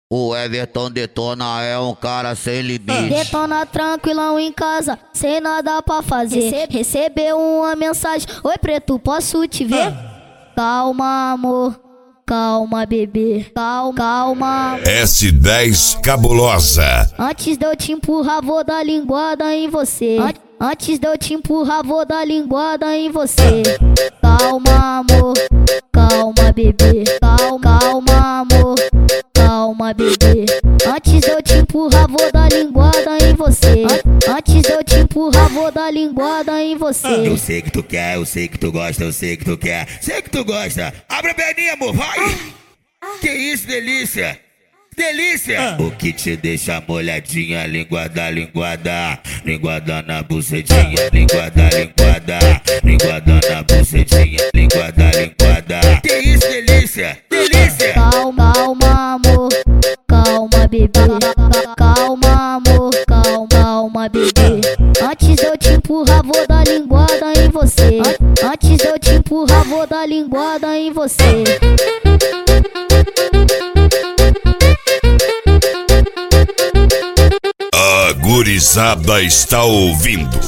O Everton detona, é um cara sem limite. Detona tranquilão em casa, sem nada pra fazer. Recebeu uma mensagem: oi preto, posso te ver? Calma amor, calma bebê, calma amor. S10 cabulosa. Antes de eu te empurrar, vou dar linguada em você. Antes de eu te empurrar, vou dar linguada em você. Calma amor, calma bebê, calma amor, calma bebê. Antes de eu te empurrar, vou dar linguada em você. Antes de eu te empurrar, vou dar linguada em você. Eu sei que tu quer, eu sei que tu gosta, eu sei que tu quer, sei que tu gosta. Abre a perninha, amor, vai! Que isso, delícia! Delícia! O que te deixa molhadinha, linguada, linguada. Linguada na bucetinha, linguada, linguada. Linguada na bucetinha, linguada, linguada. Que isso, delícia! Delícia! Calma, calma amor, calma bebê. Calma amor, calma bebê. Antes de eu te empurrar, vou dar linguada em você. Antes de eu te empurrar, vou dar linguada em você. A gurizada está ouvindo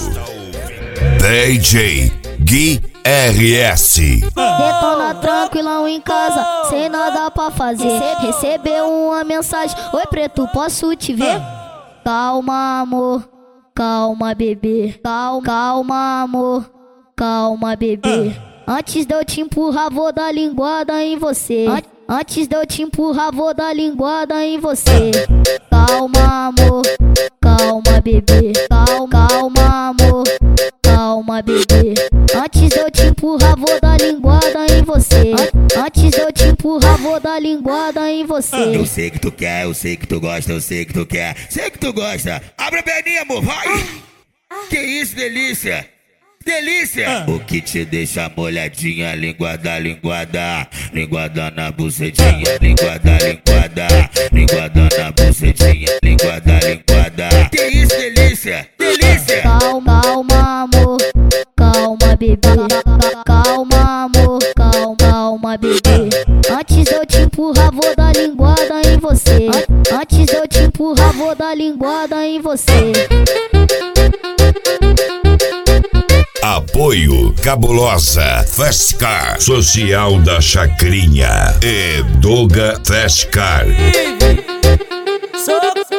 DJ Gui RS. Detona tranquilão em casa, sem nada pra fazer. Recebeu uma mensagem: oi preto, posso te ver? Calma amor, calma bebê, calma amor, calma bebê. Antes de eu te empurrar, vou dar linguada em você. Antes de eu te empurrar, vou dar linguada em você. Calma amor, calma bebê, calma amor, calma bebê. Antes de eu te empurrar, vou dar linguada em você. Antes de eu te empurrar, vou dar linguada em você. Eu sei que tu quer, eu sei que tu gosta, eu sei que tu quer, sei que tu gosta. Abre a perninha, amor, vai! Que isso, delícia! Delícia! O que te deixa molhadinha, linguada, linguada. Linguada na bucetinha, linguada, linguada. Linguada na bucetinha, linguada, linguada. Que isso, delícia! Delícia! Calma, calma amor, calma bebê. Calma amor, calma bebê. Antes de eu te empurrar, vou dar linguada em você. Antes de eu te empurrar, vou dar linguada em você. Apoio Cabulosa Fast Car, Social da Chacrinha e Doga Fast Car. Sou